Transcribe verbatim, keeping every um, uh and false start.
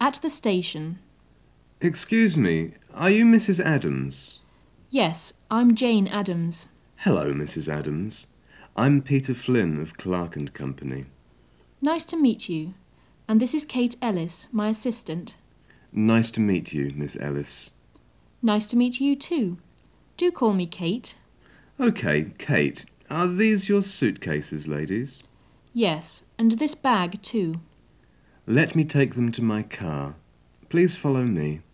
At the station. Excuse me, are you Missus Adams? Yes, I'm Jane Adams. Hello, Missus Adams. I'm Peter Flynn of Clark and Company. Nice to meet you. And this is Kate Ellis, my assistant. Nice to meet you, Miss Ellis. Nice to meet you too. Do call me Kate. OK, Kate, are these your suitcases, ladies? Yes, and this bag too. Let me take them to my car. Please follow me.